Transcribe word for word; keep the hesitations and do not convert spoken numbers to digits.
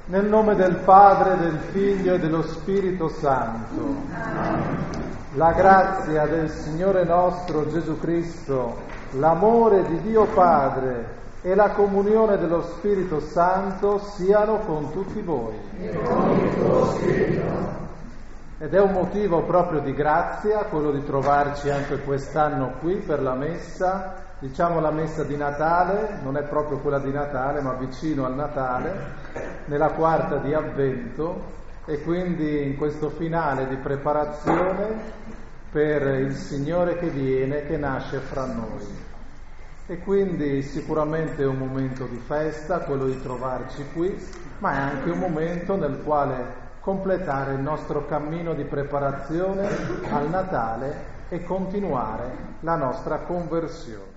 Nel nome del Padre, del Figlio e dello Spirito Santo. La grazia del Signore nostro Gesù Cristo, l'amore di Dio Padre e la comunione dello Spirito Santo siano con tutti voi. E con il tuo spirito. Ed è un motivo proprio di grazia quello di trovarci anche quest'anno qui per la messa, diciamo la messa di Natale, non è proprio quella di Natale ma vicino al Natale, nella quarta di Avvento, e quindi in questo finale di preparazione per il Signore che viene, che nasce fra noi. E quindi sicuramente è un momento di festa quello di trovarci qui, ma è anche un momento nel quale completare il nostro cammino di preparazione al Natale e continuare la nostra conversione.